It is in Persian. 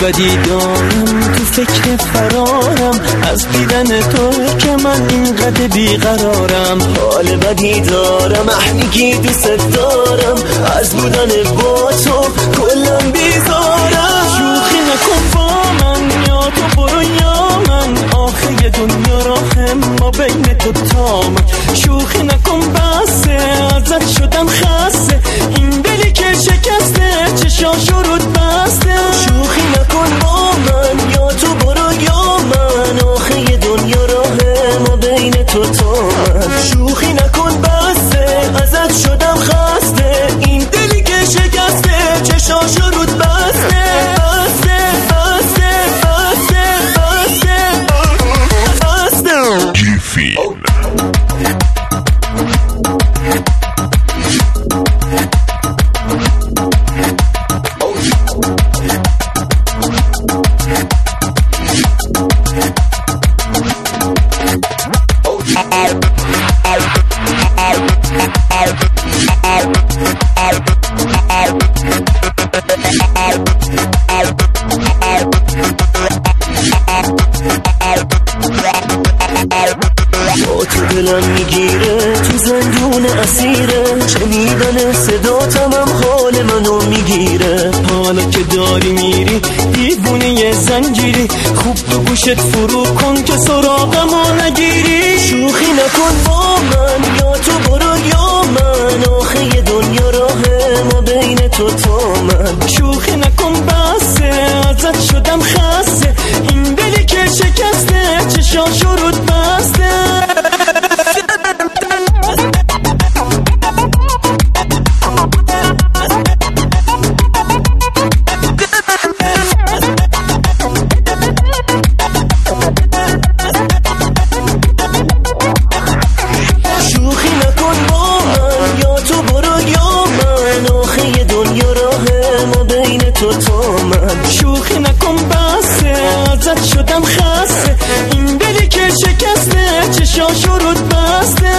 بدی دارم، تو فکر فرارم از دیدن تو که من اینقدر بیقرارم. حال بدی دارم، میگی دوست دارم، از بودن با تو کلم بیزارم. شوخی نکن با من، یا تو برو یا من، آخه یه دنیا راهم ما بین تو تا من. شوخی نکن بسه، ازت شدم خسته، این دلی که شکسته چشاشو رود بسته. شوخی نکن با من، یا تو برو یا من، آخه یه دنیا راهم ما بین تو تا من. شوخی نکن بسه، ازت شدم خسته، این دلی که شکسته چشاشو رود بسته. بسته بسته بسته بسته بسته. گیفین تو دلم میگیره، تو زندون اسیره، شنیدن صداتم هم حال منو میگیره. حالا که داری میری دیوونه زنجیری، خوب تو گوشت فرو کن که سراغمو نگیری. شوخی نکن با من، یا تو برو یا من، آخه یه دنیا راهه ما بین تو تا من. شوخی نکن بسه، ازت شدم خسته، این دلی که شکسته چشاشو رود بسته. شوخی نکن با من، یا تو برو یا من، آخه یه دنیا راهه ما بین تو تا من. شوخی نکن بسه، ازت شدم خسته، این دلی که شکسته چشاشو رود بسته.